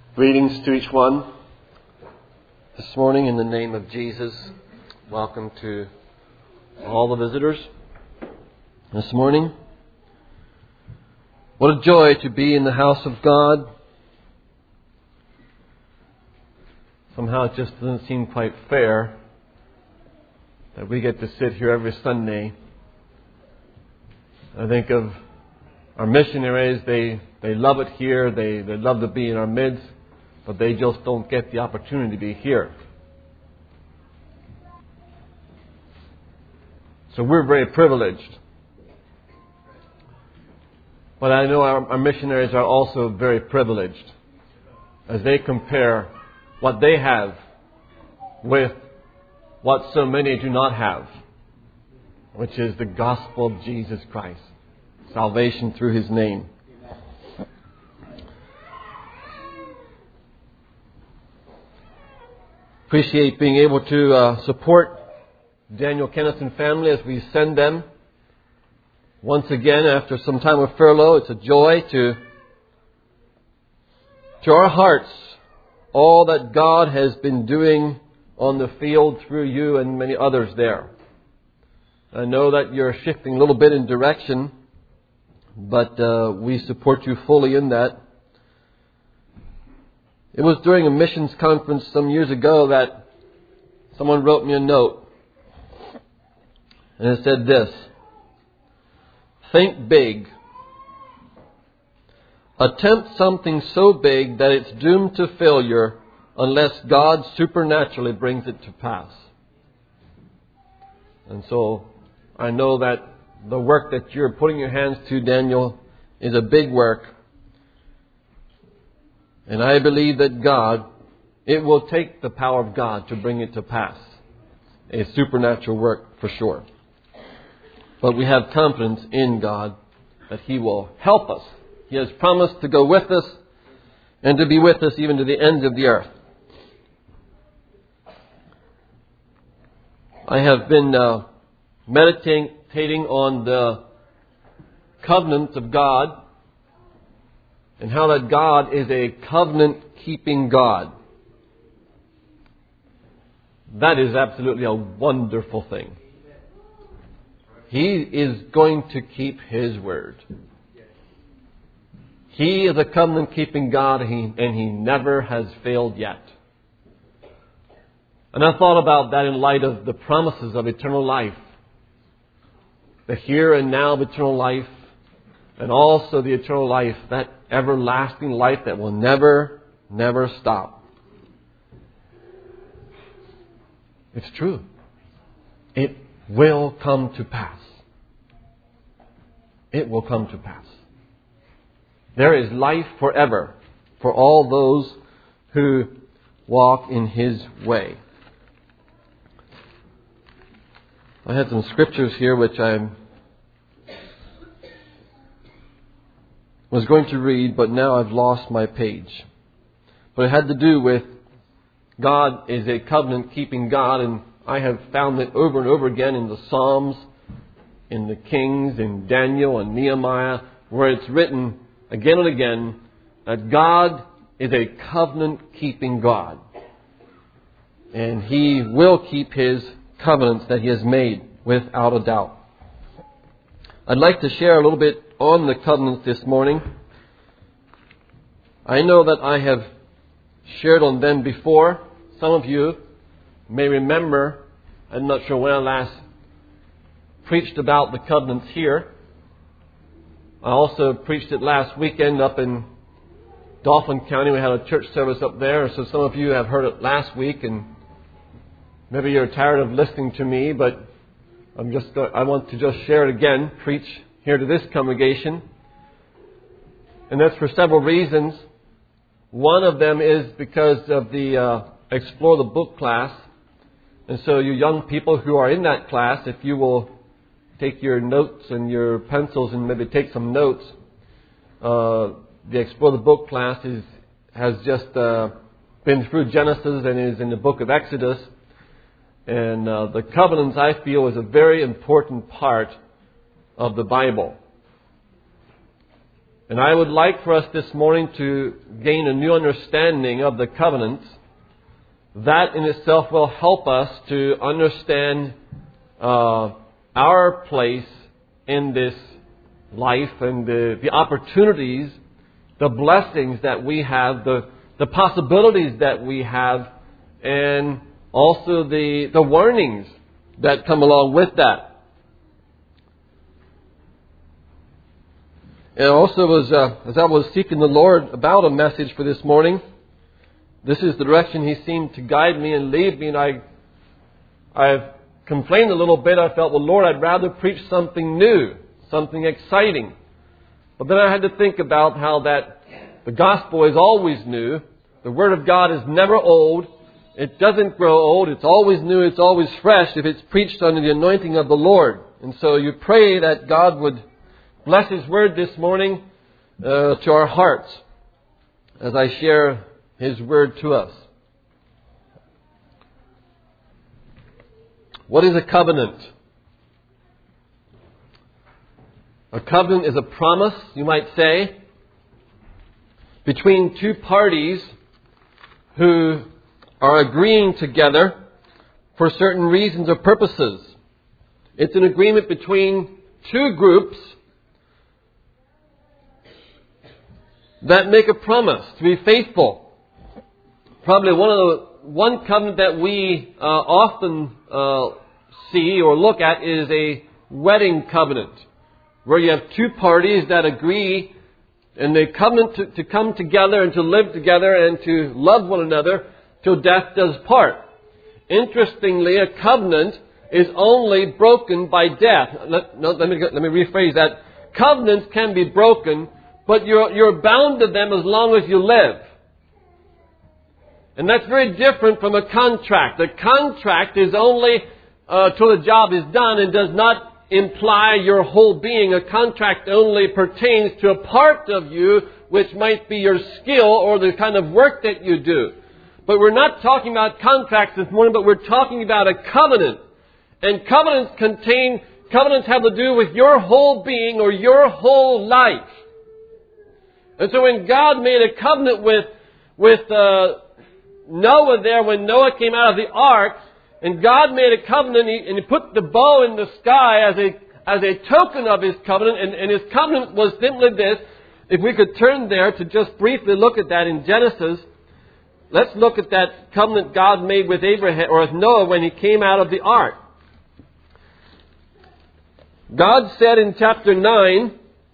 Greetings to each one this morning in the name of Jesus. Welcome to all the visitors this morning. What a joy to be in the house of God. Somehow it just doesn't seem quite fair that we get to sit here every Sunday. I think of our missionaries, they love it here, they love to be in our midst, but they just don't get the opportunity to be here. So we're very privileged. But I know our missionaries are also very privileged as they compare what they have with what so many do not have, which is the gospel of Jesus Christ, salvation through His name. Appreciate being able to support Daniel Kennison family as we send them once again after some time of furlough. It's a joy to our hearts all that God has been doing on the field through you and many others there. I know that you're shifting a little bit in direction, but we support you fully in that. It was during a missions conference some years ago that someone wrote me a note. And it said this: think big. Attempt something so big that it's doomed to failure unless God supernaturally brings it to pass. And so I know that the work that you're putting your hands to, Daniel, is a big work. And I believe that it will take the power of God to bring it to pass. A supernatural work for sure. But we have confidence in God that He will help us. He has promised to go with us and to be with us even to the ends of the earth. I have been meditating on the covenant of God and how that God is a covenant-keeping God. That is absolutely a wonderful thing. He is going to keep His word. He is a covenant-keeping God, and He never has failed yet. And I thought about that in light of the promises of eternal life. The here and now of eternal life, and also the eternal life, that everlasting life that will never, never stop. It's true. It will come to pass. It will come to pass. There is life forever for all those who walk in His way. I had some scriptures here which I was going to read, but now I've lost my page. But it had to do with God is a covenant-keeping God, and I have found it over and over again in the Psalms, in the Kings, in Daniel and Nehemiah, where it's written again and again that God is a covenant-keeping God. And He will keep His covenants that He has made without a doubt. I'd like to share a little bit on the covenants this morning. I know that I have shared on them before. Some of you may remember, I'm not sure when I last preached about the covenants here. I also preached it last weekend up in Dauphin County. We had a church service up there, so some of you have heard it last week, and maybe you're tired of listening to me, but I want to just share it again, preach here to this congregation. And that's for several reasons. One of them is because of the Explore the Book class. And so you young people who are in that class, if you will take your notes and your pencils and maybe take some notes, the Explore the Book class has just been through Genesis and is in the book of Exodus. And the covenants, I feel, is a very important part of the Bible. And I would like for us this morning to gain a new understanding of the covenant. That in itself will help us to understand our place in this life and the opportunities, the blessings that we have, the possibilities that we have, and also the warnings that come along with that. And also, as I was seeking the Lord about a message for this morning, this is the direction He seemed to guide me and lead me. And I've complained a little bit. I felt, well, Lord, I'd rather preach something new, something exciting. But then I had to think about how that the gospel is always new. The Word of God is never old. It doesn't grow old. It's always new. It's always fresh if it's preached under the anointing of the Lord. And so you pray that God would bless His Word this morning to our hearts as I share His Word to us. What is a covenant? A covenant is a promise, you might say, between two parties who are agreeing together for certain reasons or purposes. It's an agreement between two groups that make a promise to be faithful. Probably one covenant that we often see or look at is a wedding covenant, where you have two parties that agree and they covenant to come together and to live together and to love one another till death does part. Interestingly, a covenant is only broken by death. Let me rephrase that. Covenants can be broken, but you're bound to them as long as you live. And that's very different from a contract. A contract is only till the job is done and does not imply your whole being. A contract only pertains to a part of you, which might be your skill or the kind of work that you do. But we're not talking about contracts this morning, but we're talking about a covenant. And covenants have to do with your whole being or your whole life. And so when God made a covenant with Noah there, when Noah came out of the ark, and God made a covenant, and He put the bow in the sky as a token of His covenant, and His covenant was simply this. If we could turn there to just briefly look at that in Genesis, let's look at that covenant God made with Abraham or with Noah when he came out of the ark. God said in chapter 9,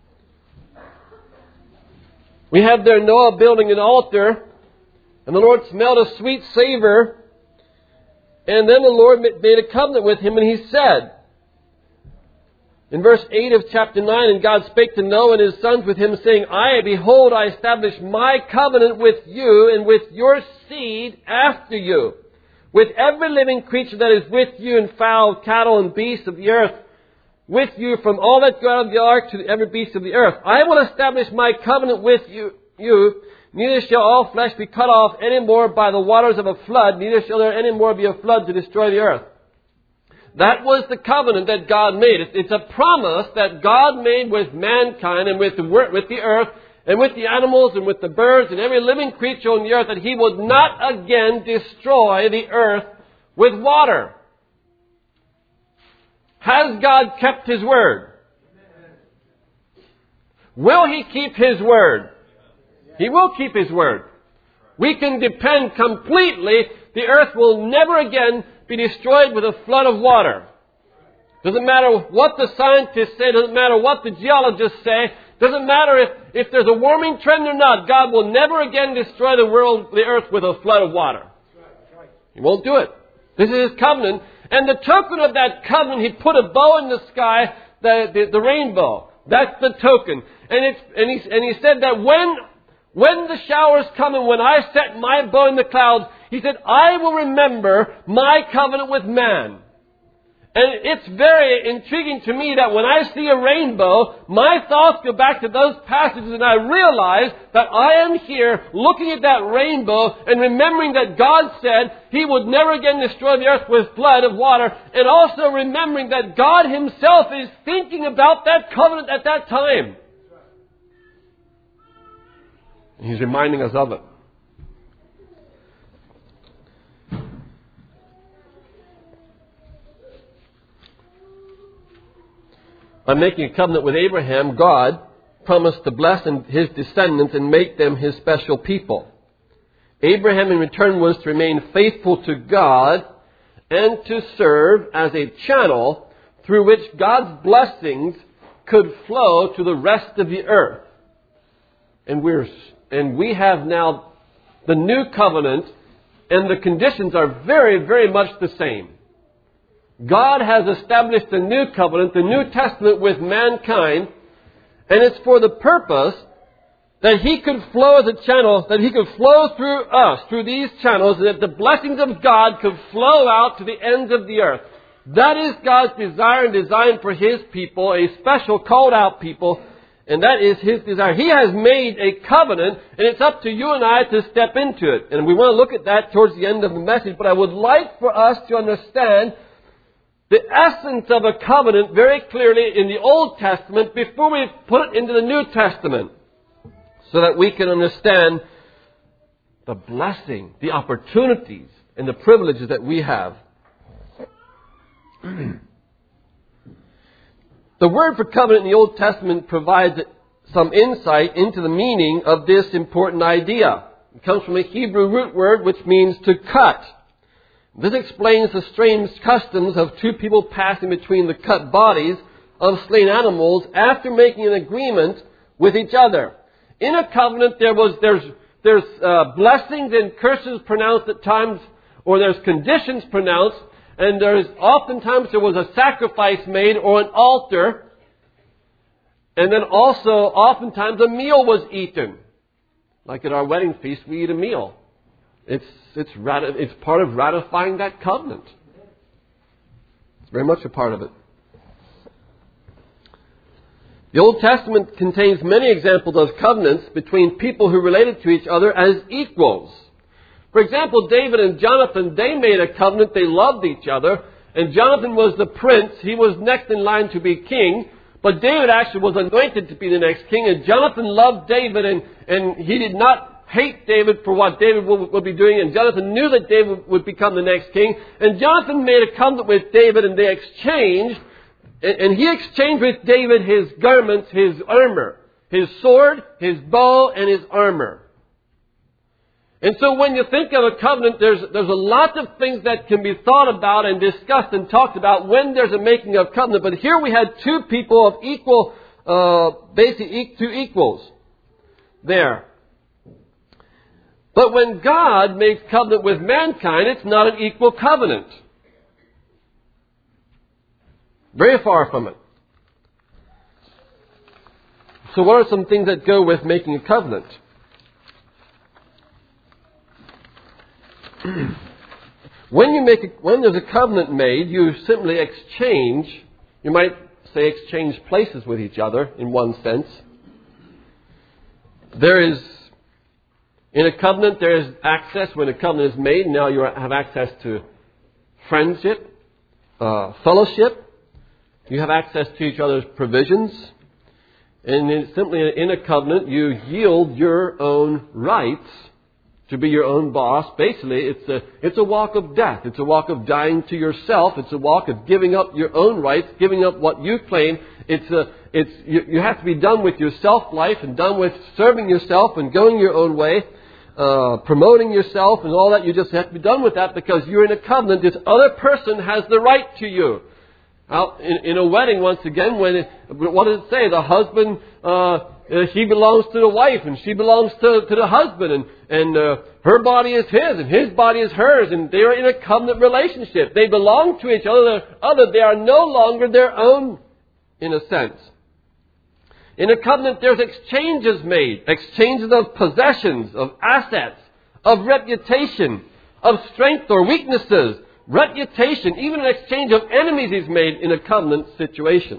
we have there Noah building an altar, and the Lord smelled a sweet savor. And then the Lord made a covenant with him, and He said, in verse 8 of chapter 9, and God spake to Noah and his sons with him, saying, Behold, I establish my covenant with you and with your seed after you, with every living creature that is with you, and fowl, cattle, and beasts of the earth, with you from all that go out of the ark to every beast of the earth. I will establish my covenant with you. Neither shall all flesh be cut off any more by the waters of a flood, neither shall there any more be a flood to destroy the earth. That was the covenant that God made. It's a promise that God made with mankind and with the earth and with the animals and with the birds and every living creature on the earth, that He would not again destroy the earth with water. Has God kept His word? Will He keep His word? He will keep His word. We can depend completely. The earth will never again be destroyed with a flood of water. Doesn't matter what the scientists say. Doesn't matter what the geologists say. Doesn't matter if there's a warming trend or not. God will never again destroy the earth with a flood of water. He won't do it. This is His covenant. And the token of that covenant, He put a bow in the sky, the rainbow. That's the token. And He said that when the showers come and when I set my bow in the clouds, He said, I will remember my covenant with man. And it's very intriguing to me that when I see a rainbow, my thoughts go back to those passages and I realize that I am here looking at that rainbow and remembering that God said He would never again destroy the earth with flood of water, and also remembering that God Himself is thinking about that covenant at that time. He's reminding us of it. By making a covenant with Abraham, God promised to bless his descendants and make them his special people. Abraham in return was to remain faithful to God and to serve as a channel through which God's blessings could flow to the rest of the earth. And we have now the new covenant, and the conditions are very, very much the same. God has established a new covenant, the New Testament, with mankind, and it's for the purpose that He could flow as a channel, that He could flow through us, through these channels, that the blessings of God could flow out to the ends of the earth. That is God's desire and design for His people, a special called out people, and that is His desire. He has made a covenant, and it's up to you and I to step into it. And we want to look at that towards the end of the message, but I would like for us to understand the essence of a covenant very clearly in the Old Testament before we put it into the New Testament, so that we can understand the blessing, the opportunities, and the privileges that we have. The word for covenant in the Old Testament provides some insight into the meaning of this important idea. It comes from a Hebrew root word which means to cut. This explains the strange customs of two people passing between the cut bodies of slain animals after making an agreement with each other. In a covenant, there's blessings and curses pronounced at times, or there's conditions pronounced, and oftentimes there was a sacrifice made or an altar, and then also oftentimes a meal was eaten. Like at our wedding feast, we eat a meal. It's part of ratifying that covenant. It's very much a part of it. The Old Testament contains many examples of covenants between people who related to each other as equals. For example, David and Jonathan, they made a covenant. They loved each other. And Jonathan was the prince. He was next in line to be king. But David actually was anointed to be the next king. And Jonathan loved David, and he did not hate David for what David would be doing. And Jonathan knew that David would become the next king. And Jonathan made a covenant with David, and they exchanged. And he exchanged with David his garments, his armor, his sword, his bow, and his armor. And so when you think of a covenant, there's a lot of things that can be thought about and discussed and talked about when there's a making of covenant. But here we had two people of equal, two equals there. But when God makes covenant with mankind, it's not an equal covenant. Very far from it. So what are some things that go with making a covenant? When there's a covenant made, you simply exchange, you might say exchange places with each other in one sense. In a covenant, there is access. When a covenant is made, now you have access to friendship, fellowship. You have access to each other's provisions. And simply in a covenant, you yield your own rights to be your own boss. Basically, it's a walk of death. It's a walk of dying to yourself. It's a walk of giving up your own rights, giving up what you claim. You have to be done with your self-life and done with serving yourself and going your own way, promoting yourself and all that. You just have to be done with that because you're in a covenant. This other person has the right to you. Now, in a wedding, once again, what does it say? The husband, he belongs to the wife, and she belongs to the husband, and her body is his, and his body is hers, and they are in a covenant relationship. They belong to each other. They are no longer their own, in a sense. In a covenant, there's exchanges made, exchanges of possessions, of assets, of reputation, of strength or weaknesses. Reputation, even an exchange of enemies is made in a covenant situation.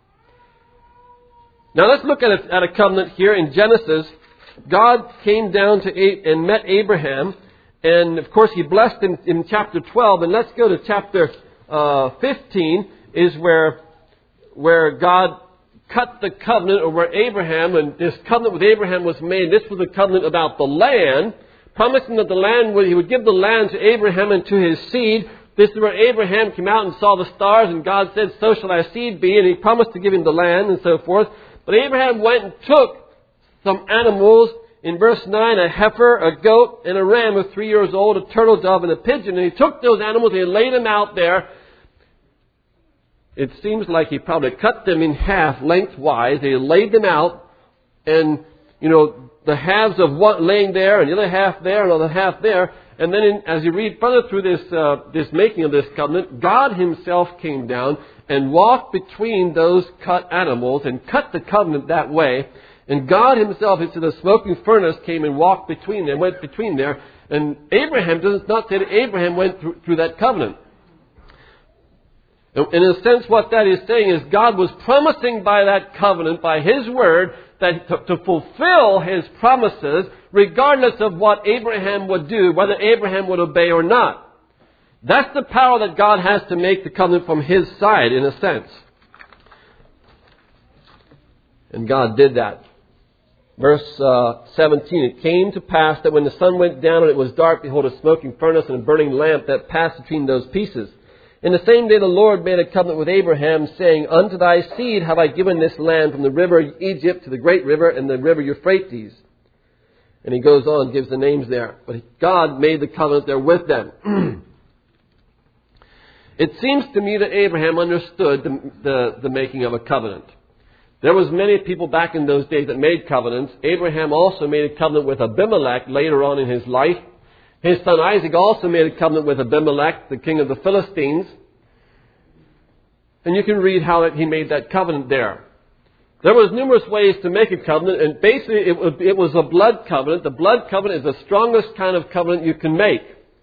Now let's look at a covenant here in Genesis. God came down and met Abraham, and of course He blessed him in chapter 12. And let's go to chapter 15, is where God cut the covenant, or where Abraham, and this covenant with Abraham was made. This was a covenant about the land, promising that the land, he would give the land to Abraham and to his seed. This is where Abraham came out and saw the stars, and God said, "So shall thy seed be," and he promised to give him the land and so forth. But Abraham went and took some animals, in verse 9, a heifer, a goat, and a ram of 3 years old, a turtle dove, and a pigeon. And he took those animals and he laid them out there. It seems like he probably cut them in half lengthwise. He laid them out, and, the halves of one laying there, and the other half there, and the other half there. And then as you read further through this making of this covenant, God himself came down and walked between those cut animals and cut the covenant that way. And God himself, into the smoking furnace, came and walked between them, went between there. And Abraham does not say that Abraham went through that covenant. In a sense, what that is saying is God was promising by that covenant, by his word, that to fulfill his promises, regardless of what Abraham would do, whether Abraham would obey or not. That's the power that God has to make the covenant from his side, in a sense. And God did that. Verse 17, it came to pass that when the sun went down and it was dark, behold, a smoking furnace and a burning lamp that passed between those pieces. In the same day the Lord made a covenant with Abraham, saying, "Unto thy seed have I given this land from the river Egypt to the great river and the river Euphrates." And he goes on, gives the names there. But God made the covenant there with them. It seems to me that Abraham understood the making of a covenant. There was many people back in those days that made covenants. Abraham also made a covenant with Abimelech later on in his life. His son Isaac also made a covenant with Abimelech, the king of the Philistines. And you can read how he made that covenant there. There was numerous ways to make a covenant, and basically it was a blood covenant. The blood covenant is the strongest kind of covenant you can make.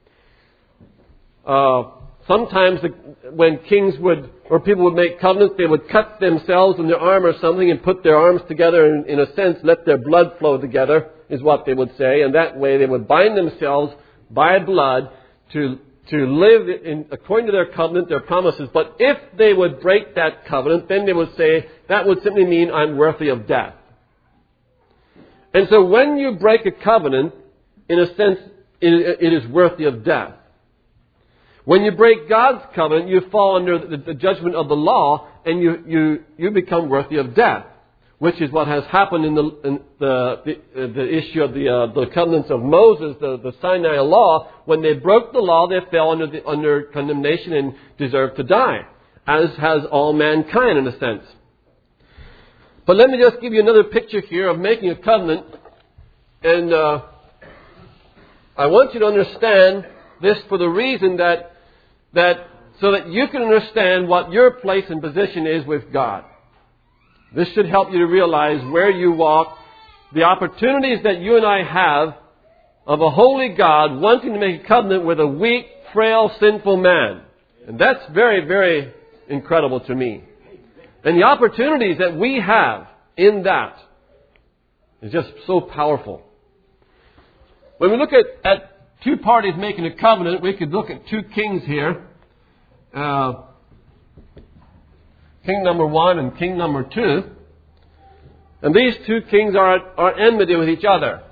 Sometimes when kings or people would make covenants, they would cut themselves in their arm or something and put their arms together and, in a sense, let their blood flow together, is what they would say. And that way they would bind themselves by blood to live according to their covenant, their promises. But if they would break that covenant, then they would say, that would simply mean I'm worthy of death. And so when you break a covenant, in a sense, it is worthy of death. When you break God's covenant, you fall under the judgment of the law, and you become worthy of death, which is what has happened in the issue of the covenants of Moses, the Sinai law. When they broke the law, they fell under condemnation and deserved to die, as has all mankind in a sense. But let me just give you another picture here of making a covenant, and I want you to understand this for the reason that so that you can understand what your place and position is with God. This should help you to realize where you walk, the opportunities that you and I have of a holy God wanting to make a covenant with a weak, frail, sinful man. And that's very, very incredible to me. And the opportunities that we have in that is just so powerful. When we look at two parties making a covenant, we could look at two kings here. King number 1 and king number 2. And these two kings are enmity with each other.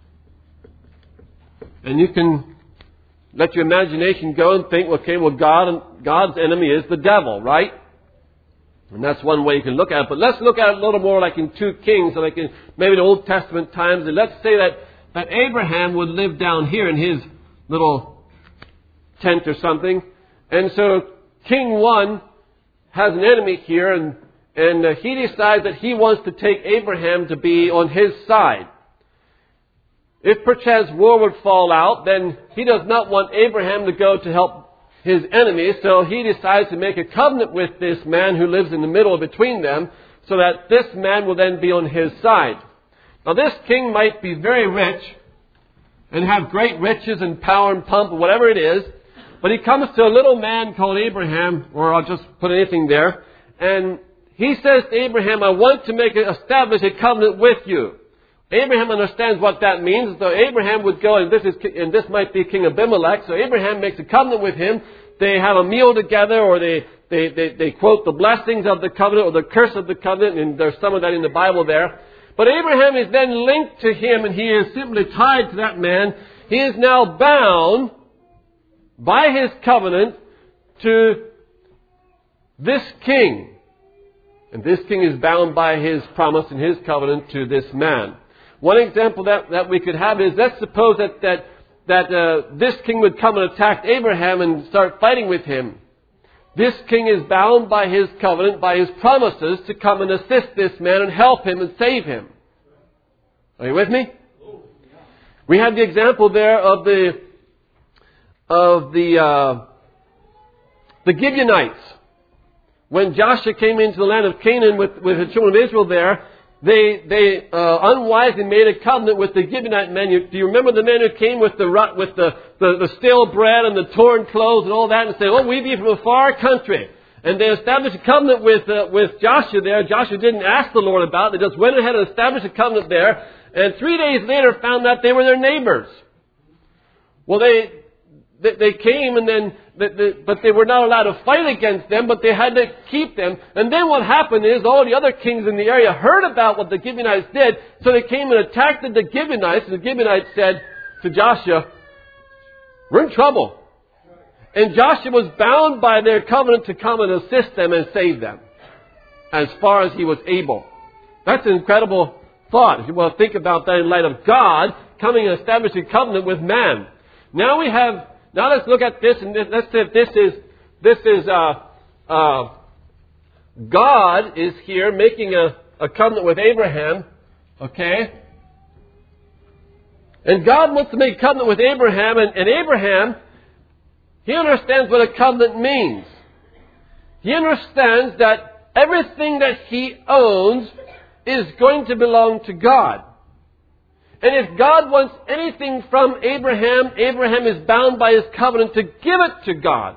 And you can let your imagination go and think, okay, well, God's enemy is the devil, right? And that's one way you can look at it. But let's look at it a little more like in 2 Kings, so like in maybe the Old Testament times. And let's say that Abraham would live down here in his little tent or something. And so King 1 has an enemy here, and he decides that he wants to take Abraham to be on his side. If perchance war would fall out, then he does not want Abraham to go to help his enemy, so he decides to make a covenant with this man who lives in the middle between them, so that this man will then be on his side. Now this king might be very rich and have great riches and power and pomp or whatever it is, but he comes to a little man called Abraham, or I'll just put anything there, and he says to Abraham, I want to establish a covenant with you. Abraham understands what that means. So Abraham would go, and this might be King Abimelech. So Abraham makes a covenant with him. They have a meal together, or they they quote the blessings of the covenant or the curse of the covenant, and there's some of that in the Bible there. But Abraham is then linked to him, and he is simply tied to that man. He is now bound by his covenant to this king. And this king is bound by his promise and his covenant to this man. One example that we could have is, let's suppose that this king would come and attack Abraham and start fighting with him. This king is bound by his covenant, by his promises, to come and assist this man and help him and save him. Are you with me? We have the example there of the Gibeonites. When Joshua came into the land of Canaan with the children of Israel there, they unwisely made a covenant with the Gibeonite men. Do you remember the men who came with the stale bread and the torn clothes and all that, and said, "Oh, we be from a far country." And they established a covenant with Joshua there. Joshua didn't ask the Lord about it. They just went ahead and established a covenant there. And 3 days later found out they were their neighbors. Well, they came and then, but they were not allowed to fight against them, but they had to keep them. And then what happened is all the other kings in the area heard about what the Gibeonites did, so they came and attacked the Gibeonites, and the Gibeonites said to Joshua, "We're in trouble." And Joshua was bound by their covenant to come and assist them and save them, as far as he was able. That's an incredible thought. If you want to think about that in light of God coming and establishing covenant with man. Now let's look at this, and let's say this is God is here making a covenant with Abraham, okay? And God wants to make a covenant with Abraham, and Abraham, he understands what a covenant means. He understands that everything that he owns is going to belong to God. And if God wants anything from Abraham, Abraham is bound by his covenant to give it to God.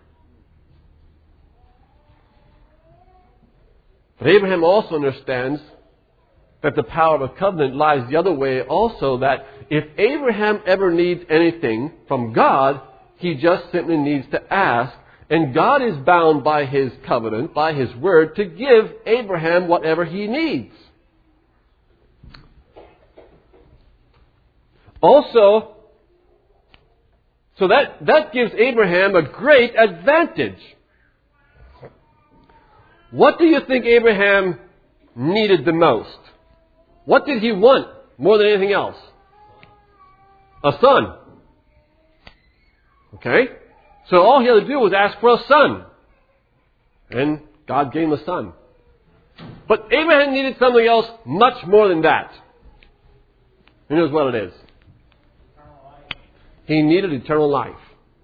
But Abraham also understands that the power of a covenant lies the other way also, that if Abraham ever needs anything from God, he just simply needs to ask. And God is bound by his covenant, by his word, to give Abraham whatever he needs. Also, so that gives Abraham a great advantage. What do you think Abraham needed the most? What did he want more than anything else? A son. Okay? So all he had to do was ask for a son. And God gave him a son. But Abraham needed something else much more than that. And here's what it is. He needed eternal life.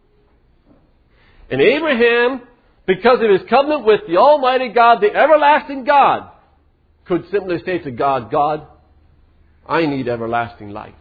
And Abraham, because of his covenant with the Almighty God, the everlasting God, could simply say to God, "God, I need everlasting life.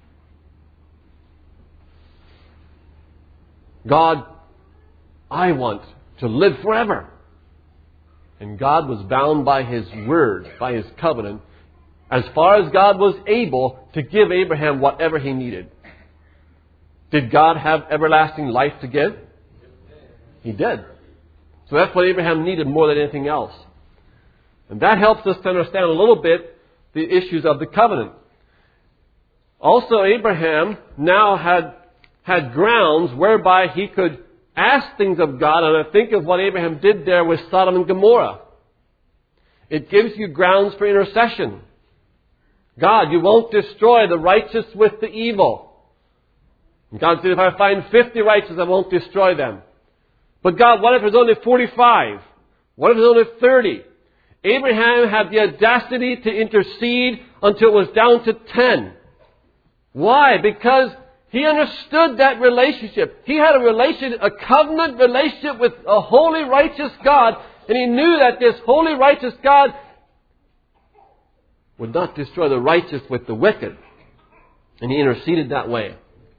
God, I want to live forever." And God was bound by his word, by his covenant, as far as God was able to give Abraham whatever he needed. Did God have everlasting life to give? He did. So that's what Abraham needed more than anything else. And that helps us to understand a little bit the issues of the covenant. Also, Abraham now had grounds whereby he could ask things of God, and I think of what Abraham did there with Sodom and Gomorrah. It gives you grounds for intercession. God, you won't destroy the righteous with the evil. And God said, if I find 50 righteous, I won't destroy them. But God, what if there's only 45? What if there's only 30? Abraham had the audacity to intercede until it was down to 10. Why? Because he understood that relationship. He had a covenant relationship with a holy, righteous God, and he knew that this holy, righteous God would not destroy the righteous with the wicked. And he interceded that way.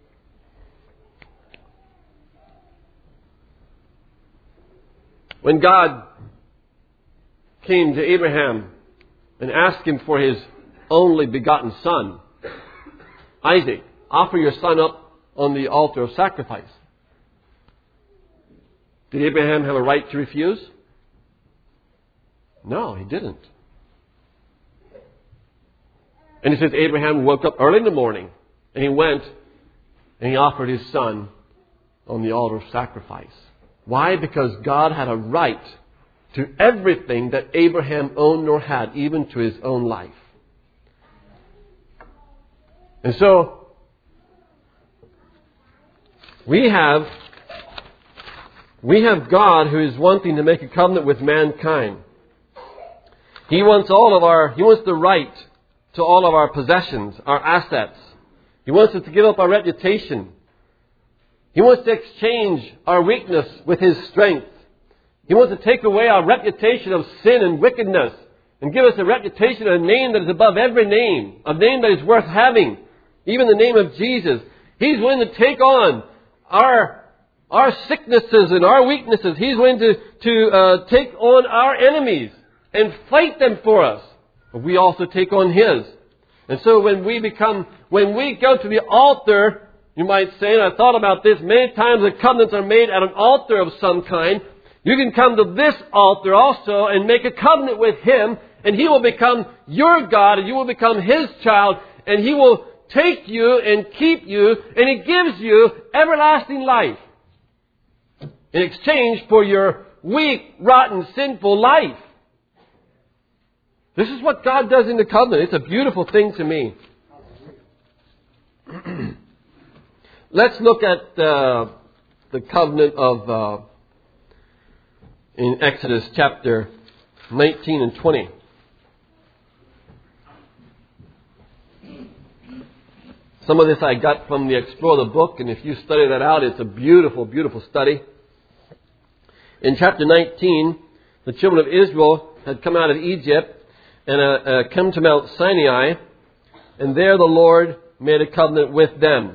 When God came to Abraham and asked him for his only begotten son, Isaac, offer your son up on the altar of sacrifice. Did Abraham have a right to refuse? No, he didn't. And it says Abraham woke up early in the morning and he went and he offered his son on the altar of sacrifice. Why? Because God had a right to everything that Abraham owned or had, even to his own life. And so, we have God who is wanting to make a covenant with mankind. He wants the right to all of our possessions, our assets. He wants us to give up our reputation. He wants to exchange our weakness with His strength. He wants to take away our reputation of sin and wickedness and give us a reputation, a name that is above every name, a name that is worth having, even the name of Jesus. He's willing to take on our sicknesses and our weaknesses. He's willing to take on our enemies and fight them for us. But we also take on His. And so when we go to the altar, you might say, and I thought about this, many times the covenants are made at an altar of some kind. You can come to this altar also and make a covenant with Him, and He will become your God, and you will become His child, and He will take you and keep you, and He gives you everlasting life in exchange for your weak, rotten, sinful life. This is what God does in the covenant. It's a beautiful thing to me. Let's look at the covenant of in Exodus chapter 19 and 20. Some of this I got from the Explore the Book, and if you study that out, it's a beautiful, beautiful study. In chapter 19, the children of Israel had come out of Egypt and come to Mount Sinai, and there the Lord made a covenant with them.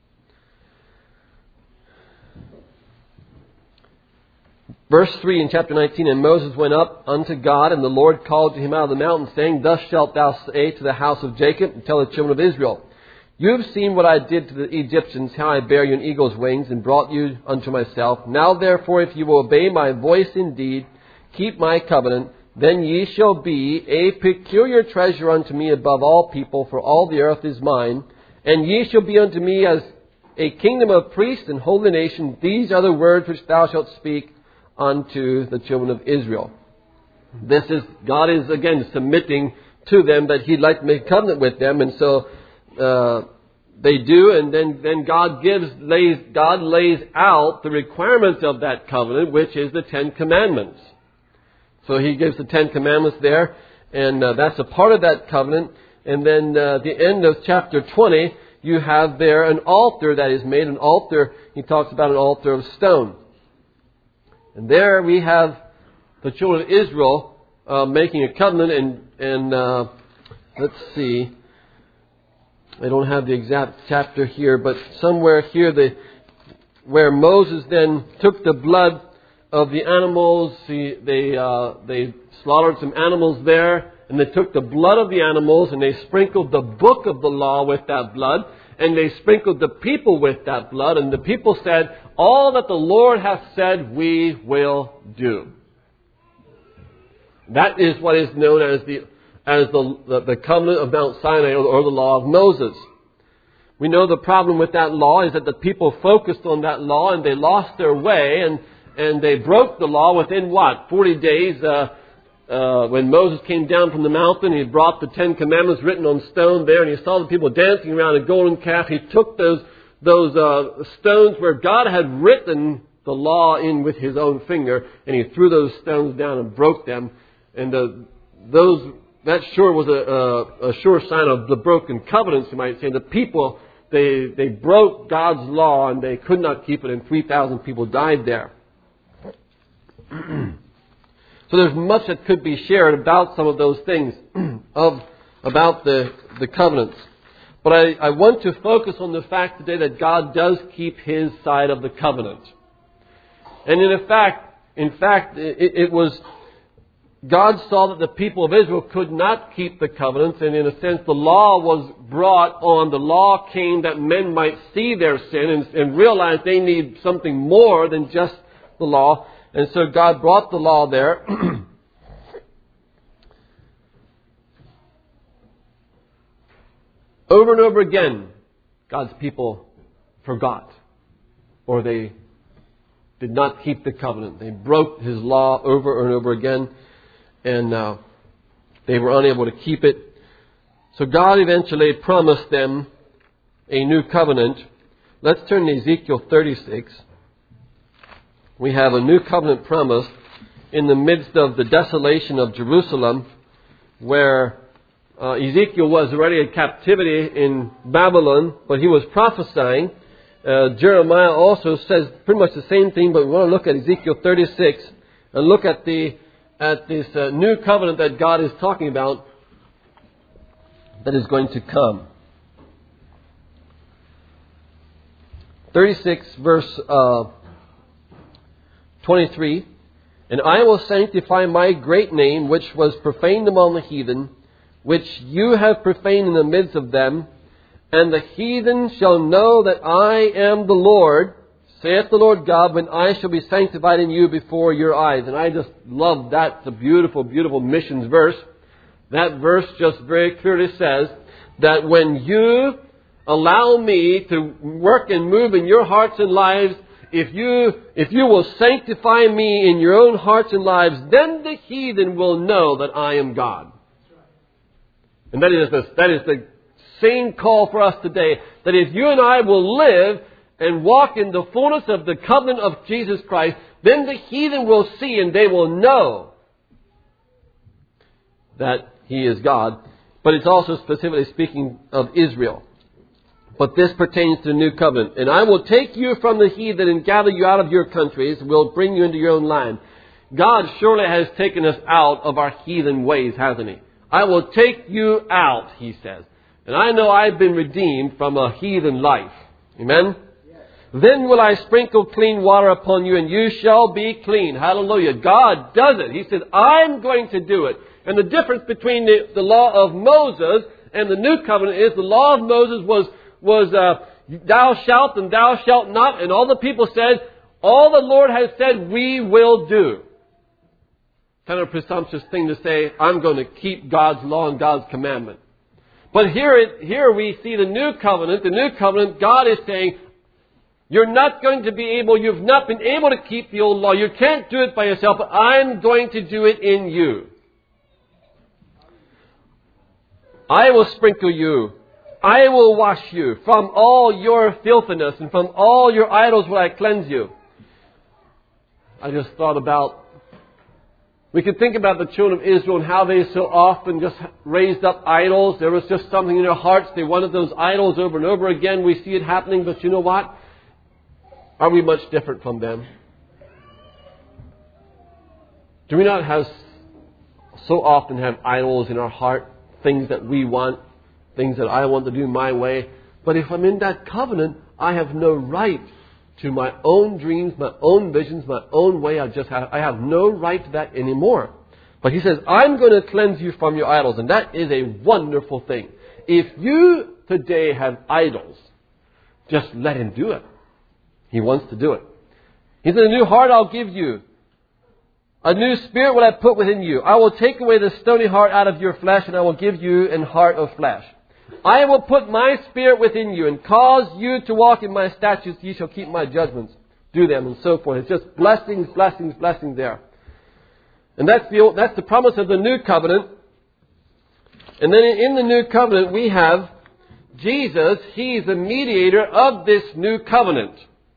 Verse 3 in chapter 19, and Moses went up unto God, and the Lord called to him out of the mountain, saying, Thus shalt thou say to the house of Jacob, and tell the children of Israel, You have seen what I did to the Egyptians, how I bare you on eagle's wings, and brought you unto myself. Now therefore, if you will obey my voice indeed, keep my covenant, then ye shall be a peculiar treasure unto me above all people, for all the earth is mine. And ye shall be unto me as a kingdom of priests and holy nation. These are the words which thou shalt speak unto the children of Israel. God is again submitting to them that He'd like to make a covenant with them, and so they do, and then God lays out the requirements of that covenant, which is the 10 Commandments. So He gives the 10 Commandments there, and that's a part of that covenant. And then the end of chapter 20, you have there an altar that is made, an altar. He talks about an altar of stone. And there we have the children of Israel making a covenant, and let's see. I don't have the exact chapter here, but somewhere here where Moses then took the blood of the animals, they slaughtered some animals there, and they took the blood of the animals and they sprinkled the book of the law with that blood, and they sprinkled the people with that blood, and the people said, All that the Lord hath said we will do. That is what is known as the covenant of Mount Sinai, or the law of Moses. We know the problem with that law is that the people focused on that law and they lost their way, and they broke the law within 40 days. When Moses came down from the mountain, he brought the 10 Commandments written on stone there, and he saw the people dancing around a golden calf. He took those stones where God had written the law in with His own finger, and he threw those stones down and broke them. And that sure was a sure sign of the broken covenants, you might say. The people, they broke God's law and they could not keep it, and 3,000 people died there. So there's much that could be shared about some of those things, about the covenants. But I want to focus on the fact today that God does keep His side of the covenant. And in fact, it was God saw that the people of Israel could not keep the covenants, and in a sense the law was brought on. The law came that men might see their sin and realize they need something more than just the law. And so God brought the law there. Over and over again, God's people forgot, or they did not keep the covenant. They broke His law over and over again, and they were unable to keep it. So God eventually promised them a new covenant. Let's turn to Ezekiel 36. We have a new covenant promise in the midst of the desolation of Jerusalem, where Ezekiel was already in captivity in Babylon, but he was prophesying. Jeremiah also says pretty much the same thing, but we want to look at Ezekiel 36 and look at this new covenant that God is talking about that is going to come. 36 verse 23. And I will sanctify my great name, which was profaned among the heathen, which you have profaned in the midst of them. And the heathen shall know that I am the Lord, saith the Lord God, when I shall be sanctified in you before your eyes. And I just love that. It's a beautiful, beautiful missions verse. That verse just very clearly says that when you allow me to work and move in your hearts and lives, if you will sanctify me in your own hearts and lives, then the heathen will know that I am God. And that is the same call for us today, that if you and I will live and walk in the fullness of the covenant of Jesus Christ, then the heathen will see and they will know that He is God. But it's also specifically speaking of Israel. But this pertains to the new covenant. And I will take you from the heathen and gather you out of your countries, and will bring you into your own land. God surely has taken us out of our heathen ways, hasn't He? I will take you out, He says. And I know I've been redeemed from a heathen life. Amen? Yes. Then will I sprinkle clean water upon you, and you shall be clean. Hallelujah. God does it. He said, I'm going to do it. And the difference between the law of Moses and the new covenant is the law of Moses was thou shalt and thou shalt not. And all the people said, all the Lord has said we will do. Kind of a presumptuous thing to say, I'm going to keep God's law and God's commandment. But here we see the new covenant. The new covenant, God is saying, you've not been able to keep the old law. You can't do it by yourself, but I'm going to do it in you. I will sprinkle you. I will wash you from all your filthiness, and from all your idols will I cleanse you. I just thought about, we could think about the children of Israel and how they so often just raised up idols. There was just something in their hearts. They wanted those idols over and over again. We see it happening, but you know what? Are we much different from them? Do we not so often have idols in our heart? Things that we want, things that I want to do my way. But if I'm in that covenant, I have no right to my own dreams, my own visions, my own way. I have no right to that anymore. But He says, I'm going to cleanse you from your idols. And that is a wonderful thing. If you today have idols, just let Him do it. He wants to do it. He said, a new heart I'll give you. A new spirit will I put within you. I will take away the stony heart out of your flesh, and I will give you an heart of flesh. I will put my spirit within you and cause you to walk in my statutes. Ye shall keep my judgments. Do them, and so forth. It's just blessings, blessings, blessings there. And that's the promise of the new covenant. And then in the new covenant we have Jesus. He's the mediator of this new covenant.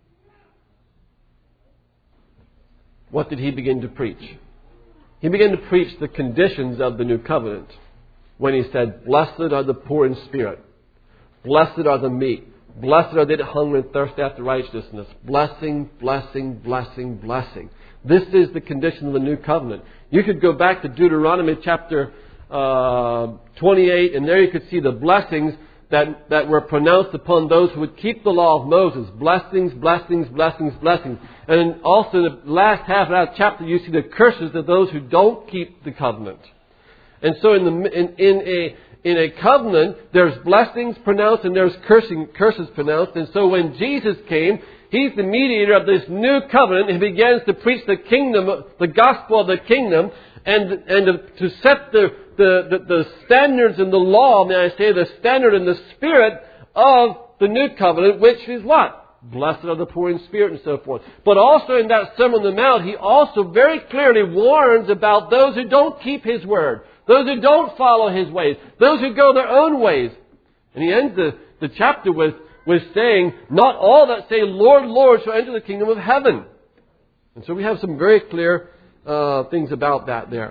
What did He begin to preach? He began to preach the conditions of the new covenant when He said, blessed are the poor in spirit. Blessed are the meek. Blessed are they that hunger and thirst after righteousness. Blessing, blessing, blessing, blessing. This is the condition of the new covenant. You could go back to Deuteronomy chapter 28, and there you could see the blessings that were pronounced upon those who would keep the law of Moses. Blessings, blessings, blessings, blessings. And also in the last half of that chapter you see the curses of those who don't keep the covenant. And so in a covenant there's blessings pronounced and there's curses pronounced. And so when Jesus came, He's the mediator of this new covenant. He begins to preach the kingdom, the gospel of the kingdom, and to set the standards and the law, may I say, the standard and the spirit of the new covenant, which is what? Blessed are the poor in spirit and so forth. But also in that Sermon on the Mount, He also very clearly warns about those who don't keep His word, those who don't follow His ways, those who go their own ways. And He ends the chapter with saying, not all that say, Lord, Lord, shall enter the kingdom of heaven. And so we have some very clear things about that there.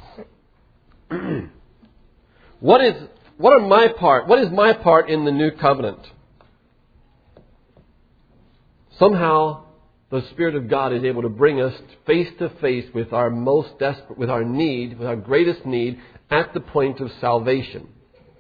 What is my part in the new covenant? Somehow the Spirit of God is able to bring us face to face with our most desperate, with our need, with our greatest need at the point of salvation.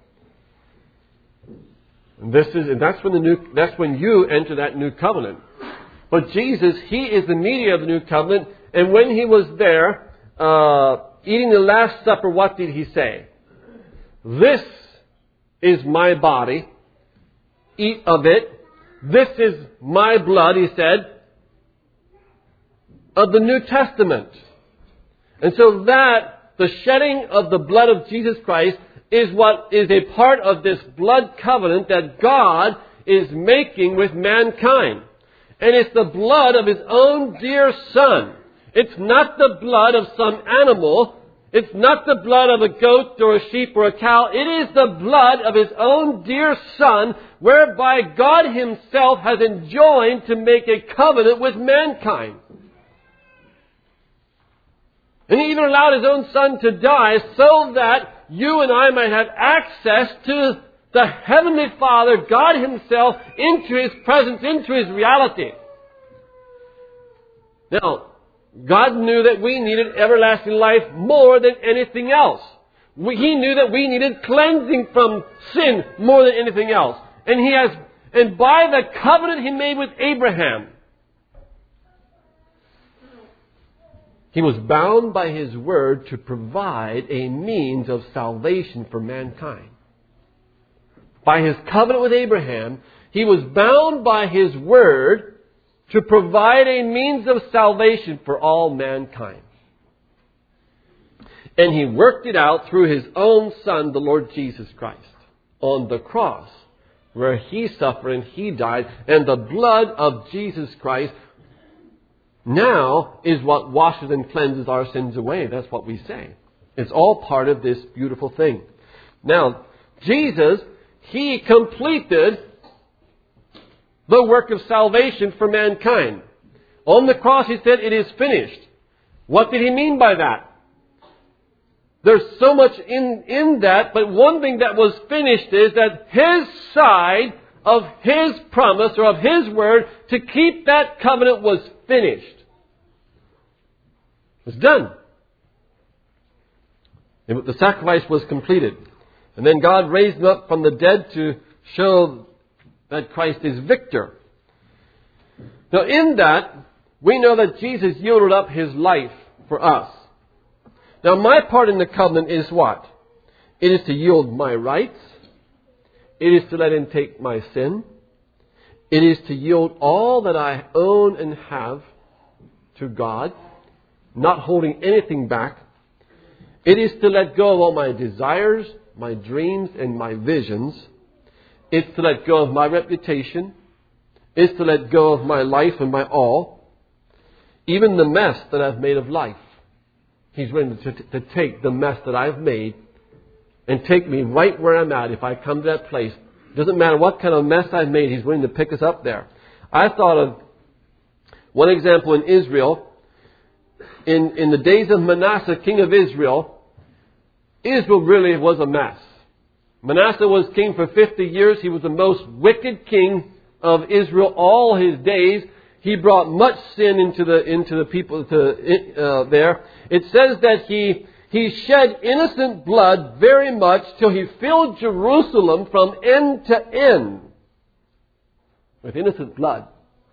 And that's when you enter that new covenant. But Jesus, He is the mediator of the new covenant, and when He was there eating the Last Supper, what did He say? This is my body. Eat of it. This is my blood, He said, of the New Testament. And so that, the shedding of the blood of Jesus Christ, is what is a part of this blood covenant that God is making with mankind. And it's the blood of His own dear Son. It's not the blood of some animal. It's not the blood of a goat or a sheep or a cow. It is the blood of His own dear Son, whereby God Himself has enjoined to make a covenant with mankind. And He even allowed His own Son to die so that you and I might have access to the Heavenly Father, God Himself, into His presence, into His reality. Now, God knew that we needed everlasting life more than anything else. He knew that we needed cleansing from sin more than anything else. And by the covenant He made with Abraham, He was bound by His word to provide a means of salvation for mankind. By His covenant with Abraham, He was bound by His word to provide a means of salvation for all mankind. And He worked it out through His own Son, the Lord Jesus Christ, on the cross, where He suffered and He died, and the blood of Jesus Christ now is what washes and cleanses our sins away. That's what we say. It's all part of this beautiful thing. Now, Jesus, He completed the work of salvation for mankind. On the cross He said, it is finished. What did He mean by that? There's so much in that, but one thing that was finished is that His side of His promise or of His word to keep that covenant was finished. It was done. The sacrifice was completed. And then God raised Him up from the dead to show that Christ is victor. Now in that, we know that Jesus yielded up His life for us. Now my part in the covenant is what? It is to yield my rights. It is to let Him take my sin. It is to yield all that I own and have to God, not holding anything back. It is to let go of all my desires, my dreams, and my visions. It's to let go of my reputation. It's to let go of my life and my all. Even the mess that I've made of life. He's willing to take the mess that I've made and take me right where I'm at if I come to that place. It doesn't matter what kind of mess I've made, He's willing to pick us up there. I thought of one example in Israel. In the days of Manasseh, king of Israel, Israel really was a mess. Manasseh was king for 50 years. He was the most wicked king of Israel all his days. He brought much sin into the people there. It says that he shed innocent blood very much till he filled Jerusalem from end to end with innocent blood.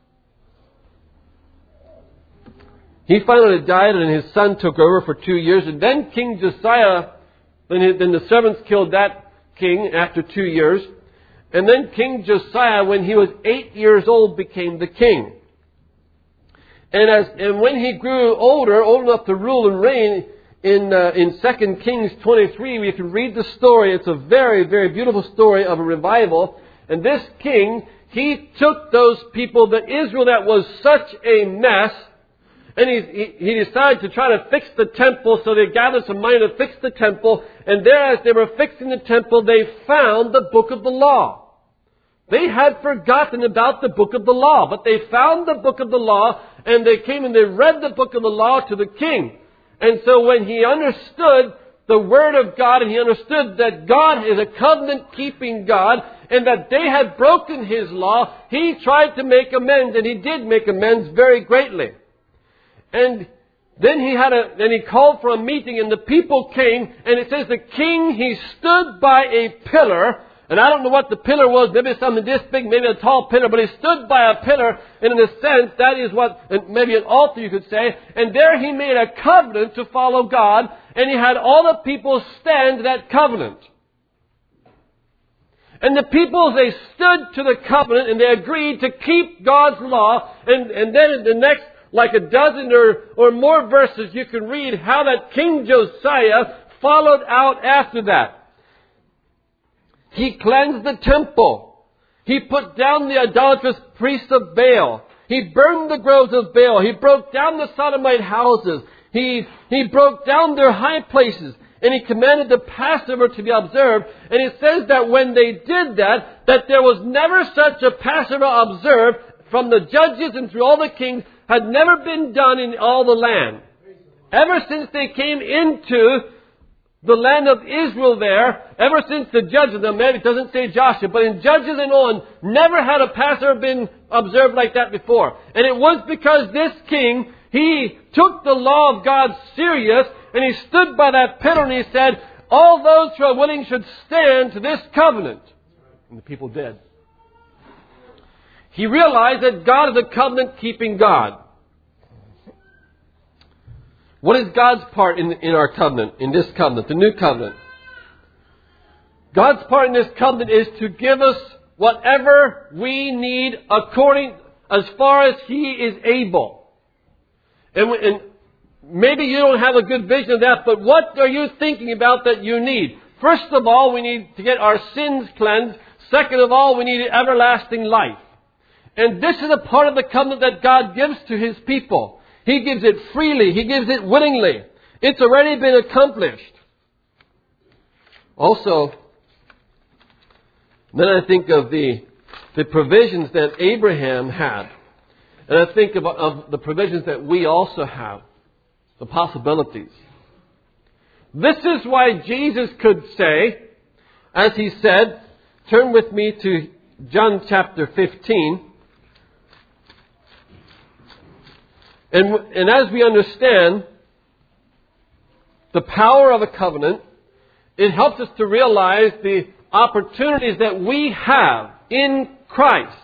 He finally died and his son took over for 2 years. And then King Josiah, then the servants killed that king after 2 years. And then King Josiah, when he was 8 years old, became the king. And when he grew old enough to rule and reign, in 2 Kings 23, we can read the story. It's a very, very beautiful story of a revival. And this king, he took those people, the Israel that was such a mess, and he decided to try to fix the temple, so they gathered some money to fix the temple. And there, as they were fixing the temple, they found the book of the law. They had forgotten about the book of the law, but they found the book of the law, and they came and they read the book of the law to the king. And so when he understood the Word of God, and he understood that God is a covenant-keeping God, and that they had broken His law, he tried to make amends, and he did make amends very greatly. And then he called for a meeting, and the people came, and it says the king, he stood by a pillar. And I don't know what the pillar was, maybe something this big, maybe a tall pillar, but he stood by a pillar, and in a sense, that is what, maybe an altar you could say, and there he made a covenant to follow God, and he had all the people stand to that covenant. And the people, they stood to the covenant, and they agreed to keep God's law, and then in the next, like a dozen or more verses, you can read how that King Josiah followed out after that. He cleansed the temple. He put down the idolatrous priests of Baal. He burned the groves of Baal. He broke down the sodomite houses. He broke down their high places. And he commanded the Passover to be observed. And it says that when they did that there was never such a Passover observed from the judges and through all the kings, had never been done in all the land. Ever since they came into the land of Israel there, ever since the judges, it doesn't say Joshua, but in Judges and on, never had a Passover been observed like that before. And it was because this king, he took the law of God serious, and he stood by that pillar and he said, all those who are willing should stand to this covenant. And the people did. He realized that God is a covenant-keeping God. What is God's part in our covenant, in this covenant, the new covenant? God's part in this covenant is to give us whatever we need as far as He is able. And maybe you don't have a good vision of that, but what are you thinking about that you need? First of all, we need to get our sins cleansed. Second of all, we need everlasting life. And this is a part of the covenant that God gives to His people. He gives it freely. He gives it willingly. It's already been accomplished. Also, then I think of the provisions that Abraham had. And I think of the provisions that we also have. The possibilities. This is why Jesus could say, as He said, turn with me to John chapter 15. And as we understand the power of a covenant, it helps us to realize the opportunities that we have in Christ.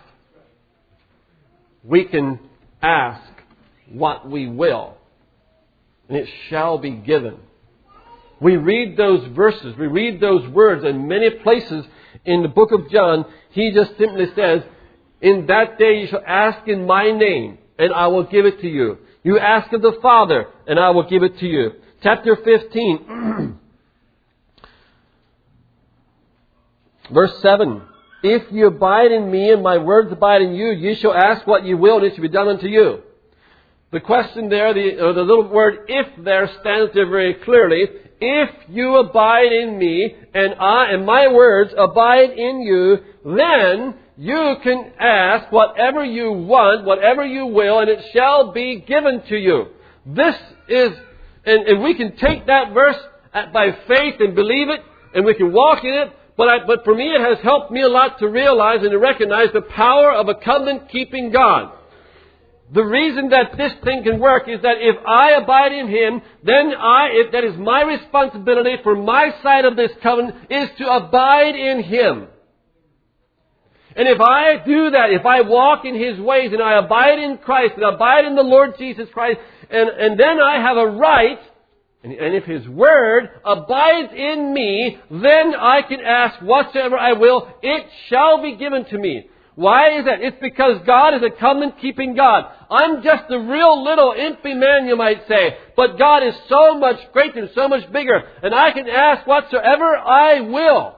We can ask what we will, and it shall be given. We read those verses, we read those words in many places in the book of John. He just simply says, in that day you shall ask in my name, and I will give it to you. You ask of the Father, and I will give it to you. Chapter 15, verse 7. If you abide in me, and my words abide in you, you shall ask what you will, and it shall be done unto you. The question there, the little word if there stands there very clearly. If you abide in me, and my words abide in you, then you can ask whatever you want, whatever you will, and it shall be given to you. This is, and we can take that verse by faith and believe it, and we can walk in it. But for me, it has helped me a lot to realize and to recognize the power of a covenant-keeping God. The reason that this thing can work is that if I abide in Him, then that is my responsibility for my side of this covenant is to abide in Him. And if I do that, if I walk in His ways and I abide in Christ and abide in the Lord Jesus Christ, and then I have a right And if His Word abides in me, then I can ask whatsoever I will. It shall be given to me. Why is that? It's because God is a covenant-keeping God. I'm just a real little impy man, you might say. But God is so much greater and so much bigger. And I can ask whatsoever I will.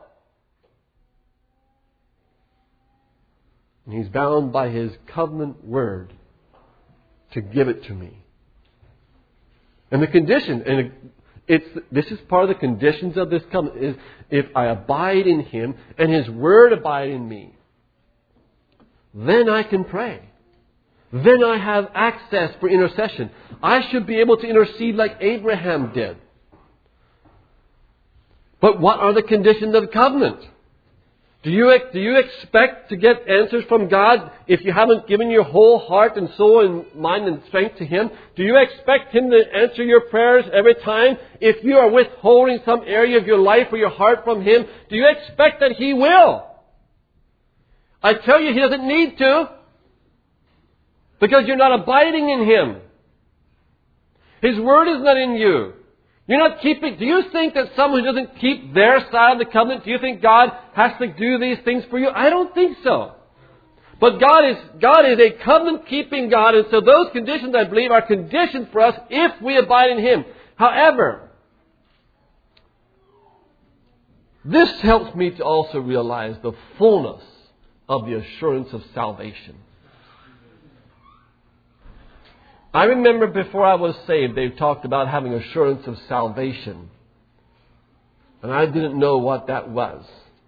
And He's bound by His covenant word to give it to me. And the condition, this is part of the conditions of this covenant, is if I abide in Him and His word abide in me, then I can pray. Then I have access for intercession. I should be able to intercede like Abraham did. But what are the conditions of the covenant? Do you expect to get answers from God if you haven't given your whole heart and soul and mind and strength to Him? Do you expect Him to answer your prayers every time? If you are withholding some area of your life or your heart from Him, do you expect that He will? I tell you, He doesn't need to. Because you're not abiding in Him. His Word is not in you. You're not keeping... Do you think that someone who doesn't keep their side of the covenant, do you think God has to do these things for you? I don't think so. But God is a covenant-keeping God, and so those conditions, I believe, are conditions for us if we abide in Him. However, this helps me to also realize the fullness of the assurance of salvation. I remember before I was saved, they talked about having assurance of salvation. And I didn't know what that was.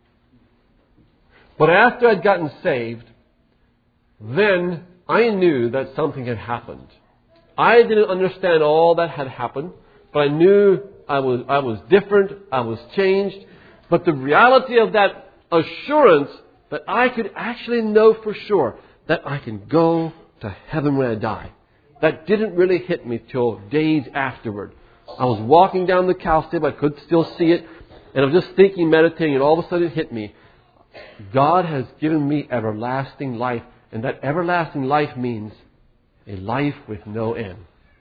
But after I'd gotten saved, then I knew that something had happened. I didn't understand all that had happened, but I knew I was different, I was changed. But the reality of that assurance that I could actually know for sure that I can go to heaven when I die. That didn't really hit me till days afterward. I was walking down the cowslip, I could still see it, and I was just thinking, meditating, and all of a sudden it hit me. God has given me everlasting life, and that everlasting life means a life with no end.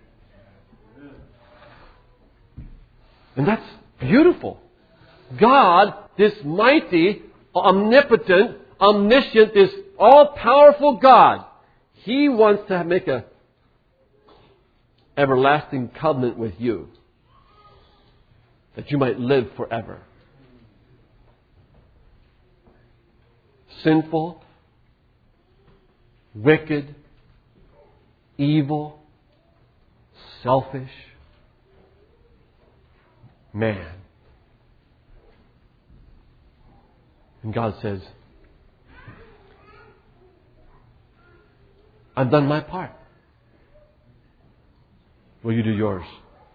And that's beautiful. God, this mighty, omnipotent, omniscient, this all-powerful God, He wants to make a everlasting covenant with you, that you might live forever. Sinful, wicked, evil, selfish man. And God says, I've done my part. Will you do yours?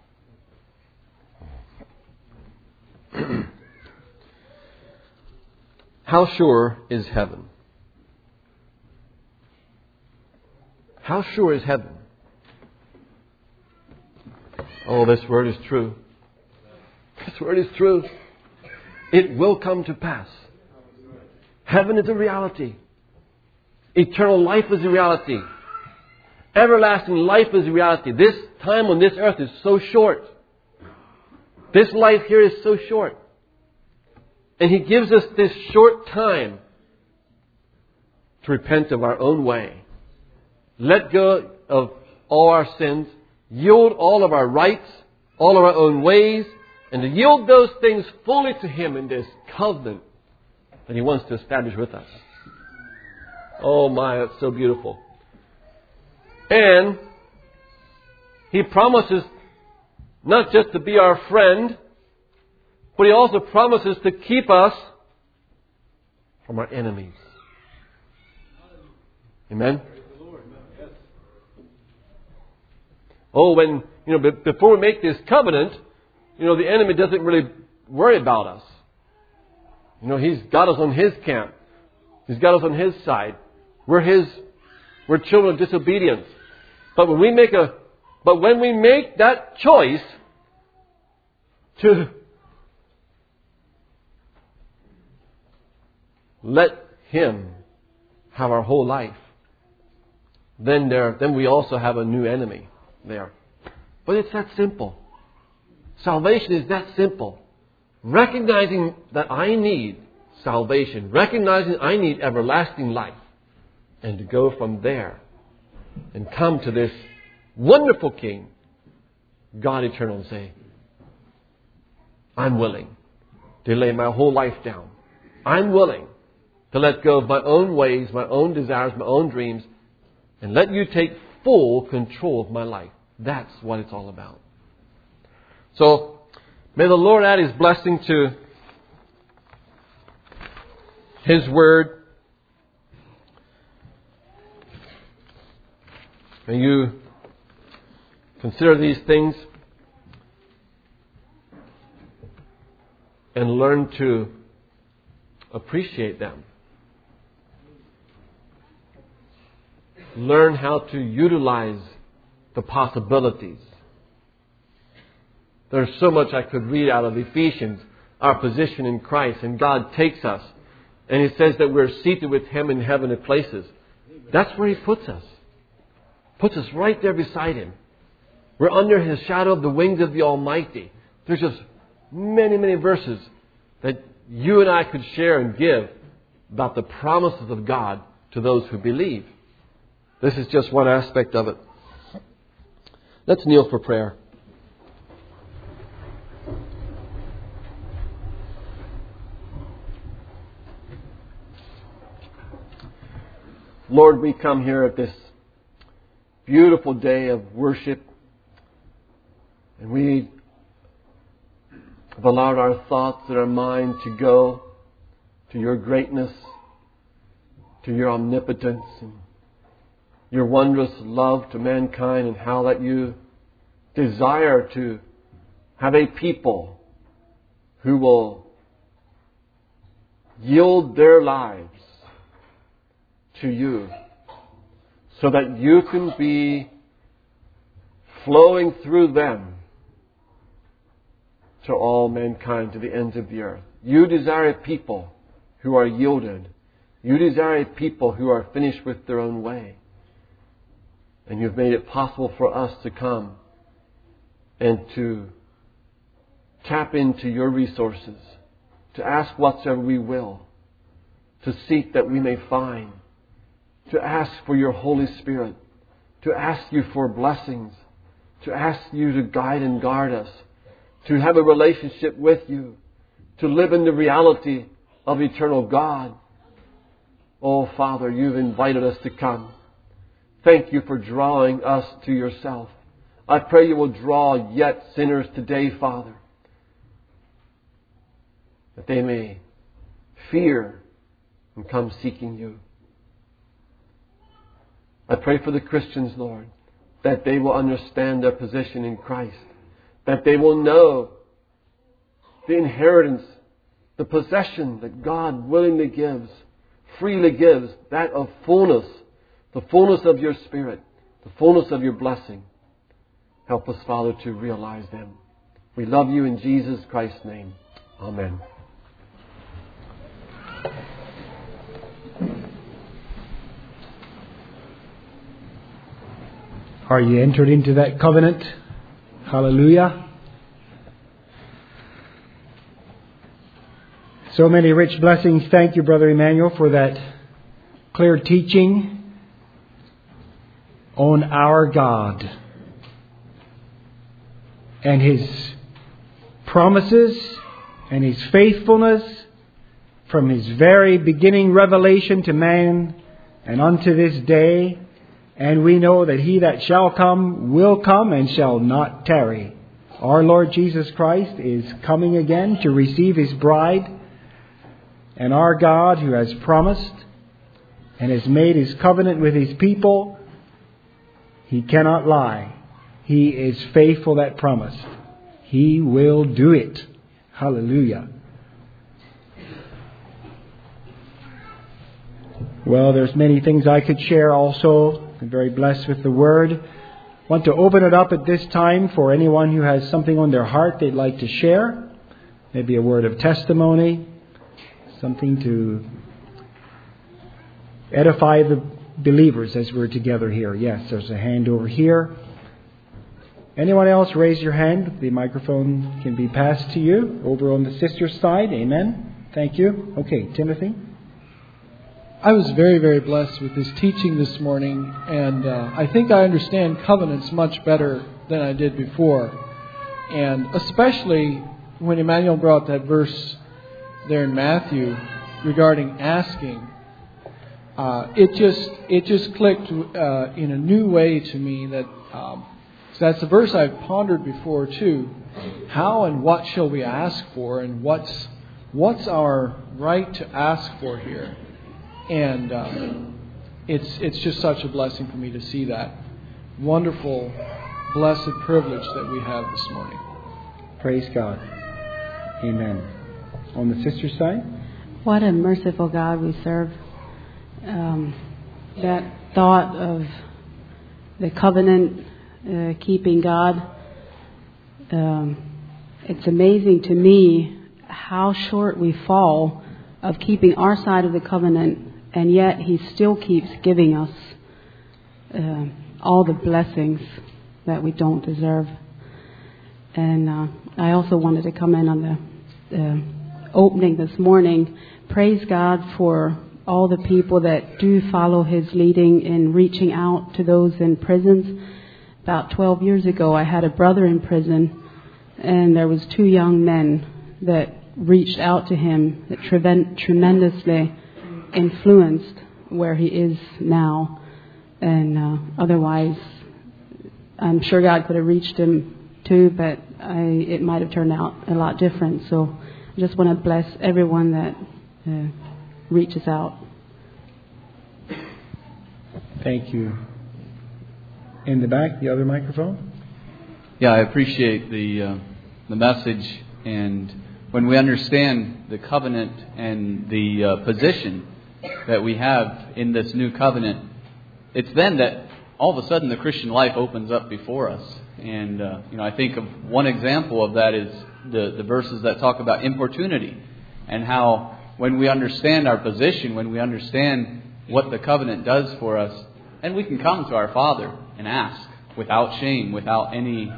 How sure is heaven? How sure is heaven? Oh, this word is true. This word is true. It will come to pass. Heaven is a reality. Eternal life is a reality. Everlasting life is a reality. This time on this earth is so short. This life here is so short. And He gives us this short time to repent of our own way. Let go of all our sins. Yield all of our rights, all of our own ways, and to yield those things fully to Him in this covenant that He wants to establish with us. Oh my, that's so beautiful. And He promises not just to be our friend, but He also promises to keep us from our enemies. Amen? Oh, when, before we make this covenant, the enemy doesn't really worry about us. He's got us on his camp. He's got us on his side. We're children of disobedience. But when we make that choice to let Him have our whole life, then we also have a new enemy there. But it's that simple. Salvation is that simple. Recognizing that I need salvation. Recognizing I need everlasting life. And to go from there and come to this wonderful King, God eternal, and say, I'm willing to lay my whole life down. I'm willing to let go of my own ways, my own desires, my own dreams, and let you take full control of my life. That's what it's all about. So, may the Lord add His blessing to His Word. May you consider these things and learn to appreciate them. Learn how to utilize the possibilities. There's so much I could read out of Ephesians, our position in Christ, and God takes us. And He says that we're seated with Him in heavenly places. That's where He puts us. Puts us right there beside Him. We're under His shadow of the wings of the Almighty. There's just many, many verses that you and I could share and give about the promises of God to those who believe. This is just one aspect of it. Let's kneel for prayer. Lord, we come here at this beautiful day of worship, and we have allowed our thoughts and our mind to go to Your greatness, to Your omnipotence, and Your wondrous love to mankind, and how that You desire to have a people who will yield their lives to You, so that You can be flowing through them to all mankind, to the ends of the earth. You desire a people who are yielded. You desire a people who are finished with their own way. And You've made it possible for us to come and to tap into Your resources, to ask whatsoever we will, to seek that we may find, to ask for Your Holy Spirit, to ask You for blessings, to ask You to guide and guard us, to have a relationship with You, to live in the reality of eternal God. Oh, Father, You've invited us to come. Thank You for drawing us to Yourself. I pray You will draw yet sinners today, Father, that they may fear and come seeking You. I pray for the Christians, Lord, that they will understand their position in Christ, that they will know the inheritance, the possession that God willingly gives, freely gives, that of fullness, the fullness of Your Spirit, the fullness of Your blessing. Help us, Father, to realize them. We love You in Jesus Christ's name. Amen. Are you entered into that covenant? Hallelujah. So many rich blessings. Thank you, Brother Emmanuel, for that clear teaching on our God and His promises and His faithfulness from His very beginning revelation to man and unto this day. And we know that He that shall come will come and shall not tarry. Our Lord Jesus Christ is coming again to receive His bride. And our God, who has promised and has made His covenant with His people, He cannot lie. He is faithful that promised. He will do it. Hallelujah. Well, there's many things I could share also. I'm very blessed with the Word. I want to open it up at this time for anyone who has something on their heart they'd like to share. Maybe a word of testimony. Something to edify the believers as we're together here. Yes, there's a hand over here. Anyone else, raise your hand. The microphone can be passed to you over on the sister's side. Amen. Thank you. Okay, Timothy. I was very, very blessed with this teaching this morning, and I think I understand covenants much better than I did before. And especially when Emmanuel brought that verse there in Matthew regarding asking, it just clicked in a new way to me that that's a verse I've pondered before too. How and what shall we ask for, and what's our right to ask for here? And it's just such a blessing for me to see that wonderful, blessed privilege that we have this morning. Praise God. Amen. On the sister's side? What a merciful God we serve. That thought of the covenant keeping God, it's amazing to me how short we fall of keeping our side of the covenant, and yet He still keeps giving us all the blessings that we don't deserve. And I also wanted to comment on the opening this morning. Praise God for all the people that do follow His leading in reaching out to those in prisons. About 12 years ago, I had a brother in prison, and there was 2 young men that reached out to him that tremendously influenced where he is now. And otherwise, I'm sure God could have reached him too, but it might have turned out a lot different. So I just want to bless everyone that reaches out. Thank you. In the back, the other microphone. Yeah, I appreciate the message, and when we understand the covenant and the position that we have in this new covenant, it's then that all of a sudden the Christian life opens up before us. And I think of one example of that is the verses that talk about importunity, and how when we understand our position, when we understand what the covenant does for us, and we can come to our Father and ask without shame, without any,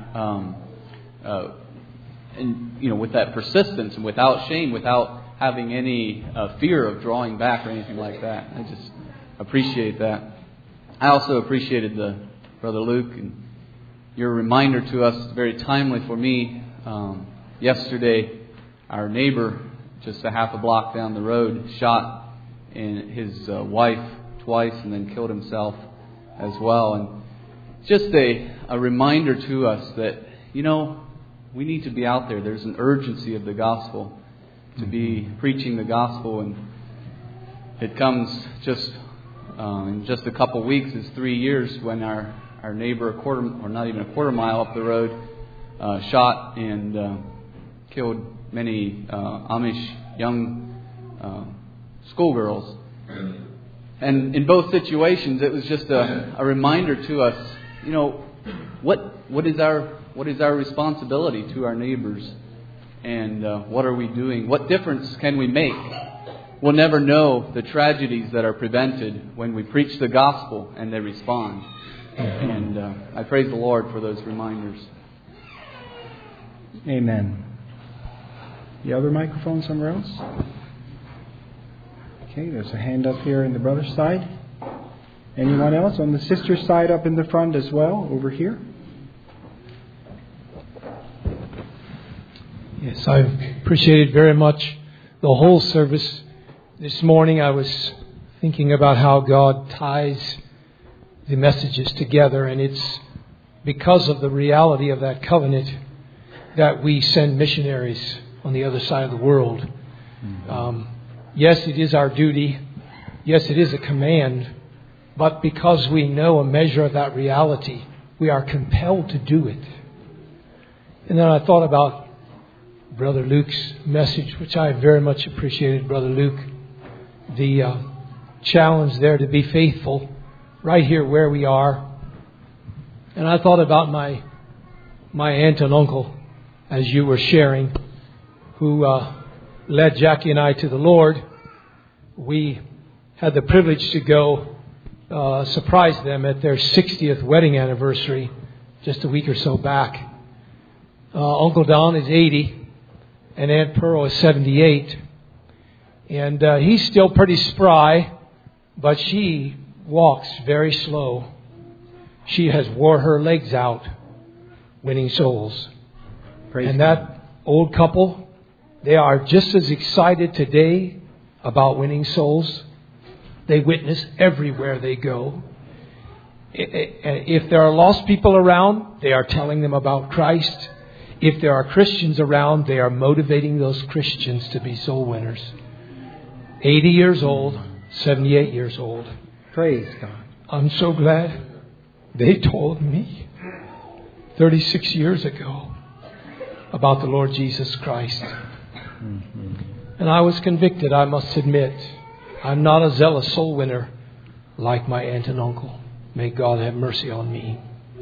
with that persistence and without shame, without having any fear of drawing back or anything like that. I just appreciate that. I also appreciated Brother Luke, and your reminder to us is very timely for me. Yesterday, our neighbor, just a half a block down the road, shot his wife twice and then killed himself as well. And just a reminder to us that, we need to be out there. There's an urgency of the gospel to be preaching the gospel, and it comes just in just a couple weeks. It's 3 years when our neighbor, not even a quarter mile up the road, shot and killed many Amish young schoolgirls. And in both situations, it was just a reminder to us, what is our responsibility to our neighbors, and what are we doing? What difference can we make? We'll never know the tragedies that are prevented when we preach the gospel and they respond. And I praise the Lord for those reminders. Amen. The other microphone somewhere else? Okay, there's a hand up here in the brother's side. Anyone else? On the sister's side up in the front as well, over here. Yes, I've appreciated very much the whole service. This morning I was thinking about how God ties the messages together, and it's because of the reality of that covenant that we send missionaries on the other side of the world. Yes, it is our duty. Yes, it is a command. But because we know a measure of that reality, we are compelled to do it. And then I thought about Brother Luke's message, which I very much appreciated, Brother Luke. The challenge there to be faithful right here where we are. And I thought about my aunt and uncle, as you were sharing, who led Jackie and I to the Lord. We had the privilege to go surprise them at their 60th wedding anniversary just a week or so back. Uncle Don is 80 and Aunt Pearl is 78. And he's still pretty spry, but she walks very slow. She has wore her legs out winning souls. And that old couple, they are just as excited today about winning souls. They witness everywhere they go. If there are lost people around, they are telling them about Christ. If there are Christians around, they are motivating those Christians to be soul winners. 80 years old, 78 years old. Praise God. I'm so glad they told me 36 years ago about the Lord Jesus Christ. And I was convicted, I must admit. I'm not a zealous soul winner like my aunt and uncle. May God have mercy on me.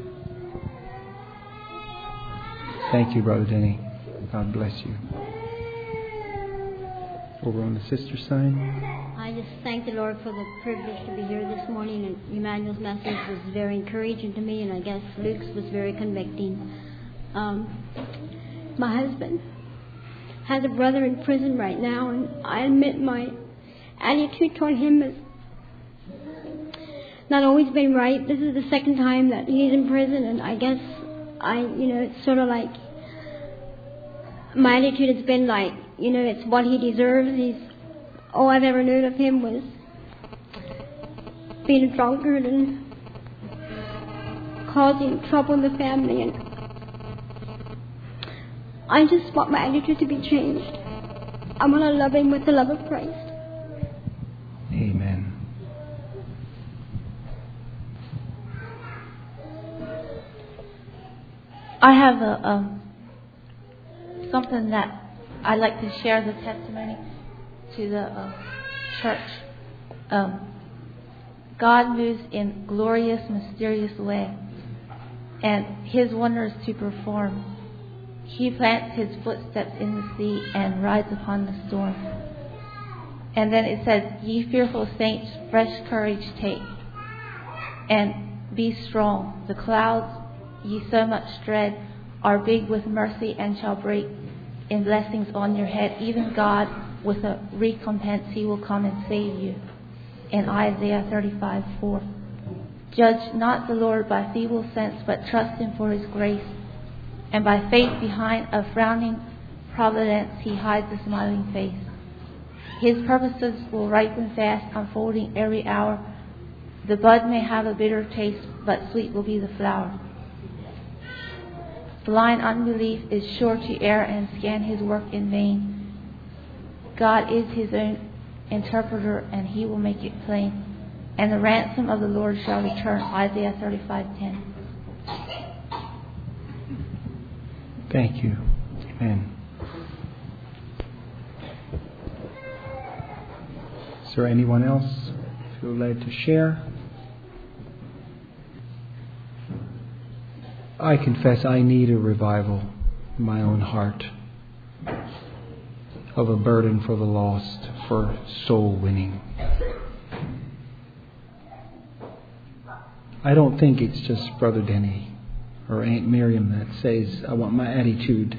Thank you, Brother Denny. God bless you. Over on the sister side. I just thank the Lord for the privilege to be here this morning. And Emmanuel's message was very encouraging to me, and I guess Luke's was very convicting. My husband has a brother in prison right now, and I admit my attitude toward him has not always been right. This is the second time that he's in prison, and I guess it's sort of like my attitude has been like, it's what he deserves. All I've ever known of him was being a drunkard and causing trouble in the family, and I just want my attitude to be changed. I want to love him with the love of Christ. Amen. I have something that I'd like to share the testimony to the church. God moves in glorious, mysterious way, and His wonders to perform. He plants His footsteps in the sea and rides upon the storm. And then it says, "Ye fearful saints, fresh courage take, and be strong. The clouds ye so much dread are big with mercy and shall break in blessings on your head. Even God with a recompense, He will come and save you." In Isaiah 35:4. "Judge not the Lord by feeble sense, but trust Him for His grace. And by faith behind a frowning providence, He hides a smiling face. His purposes will ripen fast, unfolding every hour. The bud may have a bitter taste, but sweet will be the flower. Blind unbelief is sure to err and scan His work in vain. God is His own interpreter, and He will make it plain. And the ransom of the Lord shall return." Isaiah 35:10. Thank you. Amen. Is there anyone else feel led to share? I confess I need a revival in my own heart of a burden for the lost, for soul winning. I don't think it's just Brother Denny or Aunt Miriam that says, I want my attitude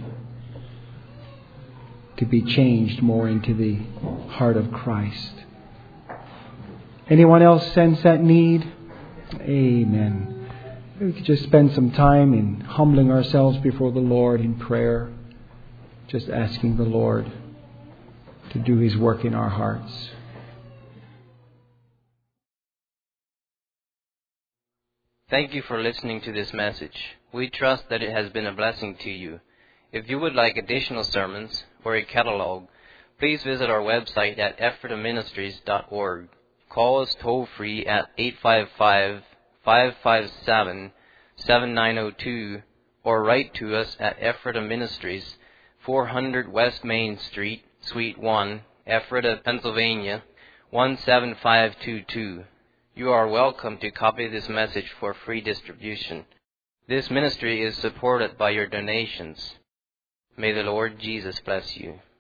to be changed more into the heart of Christ. Anyone else sense that need? Amen. We could just spend some time in humbling ourselves before the Lord in prayer, just asking the Lord to do His work in our hearts. Thank you for listening to this message. We trust that it has been a blessing to you. If you would like additional sermons or a catalog, please visit our website at ephrataministries.org. Call us toll-free at 855-557-7902 or write to us at Ephrata Ministries, 400 West Main Street, Suite 1, Ephrata, Pennsylvania, 17522. You are welcome to copy this message for free distribution. This ministry is supported by your donations. May the Lord Jesus bless you.